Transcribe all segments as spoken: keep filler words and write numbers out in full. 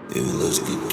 If it looks good,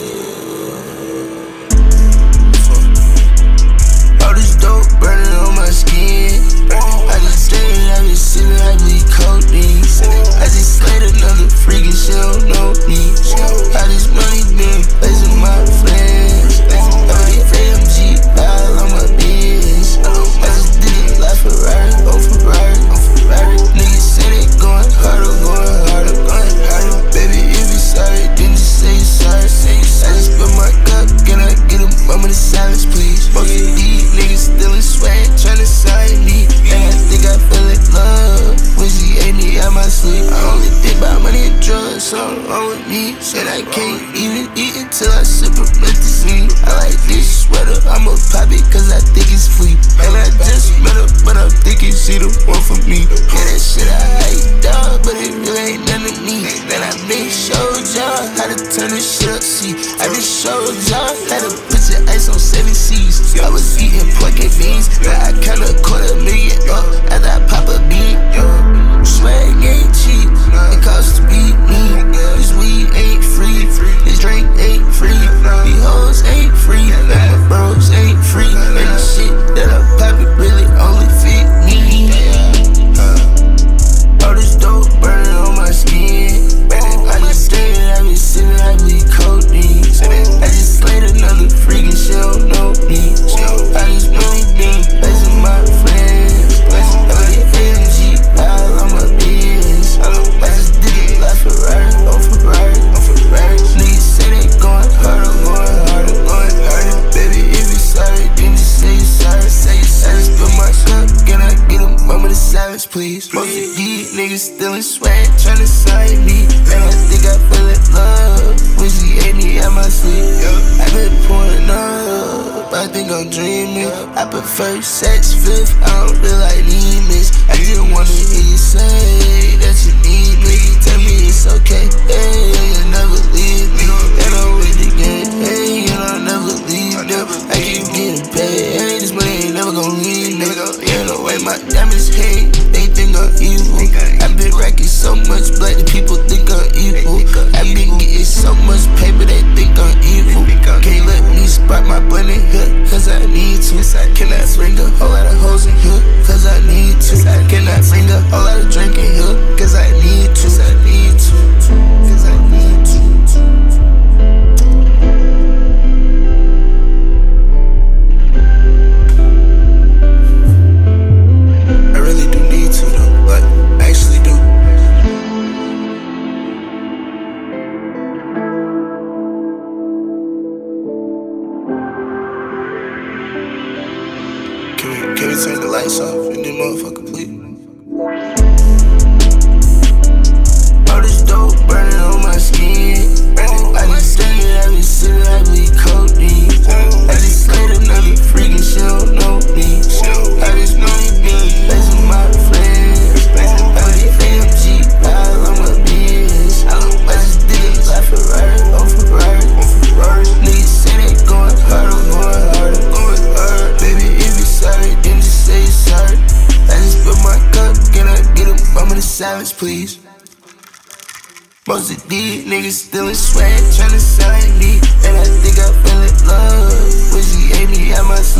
all this dope burning on my skin. I just stay, I be sipping, I bleed codeine. I just slayed another freak and she don't know me. All this money been placing my friends. Every A M G, all on my biz. I just did it like Ferrari, oh Ferrari, oh Ferrari. Niggas say they going harder, going harder, going harder. Baby, if you sorry, then just say you sorry. I just spill my cup, can I get a moment of silence, please? Most of these niggas still in swag, tryna sign me. And I think I feel like love when she ate me out my sleep. I only think about money and drugs, something wrong with me. Said I can't even eat until I sip a medicine. I like this sweater, I'ma pop it cause I think it's free. And I just met her, but I'm thinking she the one for me. Yeah, that shit I hate, dog, but it really ain't none of me. Then I been showed y'all how to turn this shit up, see. I just showed y'all how to put your ice on seven C's. I was eating pork and beans, but I kinda caught a million up after I pop a bean. Swag ain't cheap, it costs to be me. This weed ain't free, this drink ain't free. These hoes ain't free, and my bros ain't free. And the shit that I pop it really only fit me. All this dope burning on my skin. I just stay, I be sipping, I bleed codeine. I just slayed another freak and she don't know me. I just money been placing my friends. Every A M G, all on my biz. I just did it like Ferrari, oh Ferrari, oh Ferrari. Niggas say they going harder, going harder, going harder. Baby, if you sorry, then just say you sorry. Say you sorry. I just spill my cup, can I get a moment of silence, please? Most of these niggas still in swag, tryna sign me. And I think I feel like love when she ate me out my sleep. I been pouring up, I think I'm dreaming. I prefer sex fifth, I don't really like limits. I just wanna hear you say that you need me. Tell me it's okay, hey, you'll never leave me. And I'm with the game, hey, and I'll never leave them. I keep getting paid, hey, this money ain't never gon' leave me. You know way my diamonds hate, they think I'm evil. I been racking so much blood that people think I'm evil. I been getting so much paper, they think I'm evil. Can't let me spot my bun in here, cause I need to. Can I bring a whole lot of hoes in here, cause I need to. Can I bring a whole lot of drink in here, cause I need to. Cause I need to. Cause I need to. I really do need to though, like, I actually do. Can we, can we turn the lights off and then motherfucker please? All this dope burning on my skin. I just stay, I be sipping, I bleed codeine. I just slayed another freak and she don't know me. I just money been placing my friends. Every A M G, all on my biz. I just did it like Ferrari, oh Ferrari, oh Ferrari. Niggas say they going harder, going harder, going harder. Baby, if you sorry, then just say you sorry. I just spill my cup, can I get a moment of silence, please? Most of these niggas still in swag, tryna sign me. And I think I feel like love when she ate me out my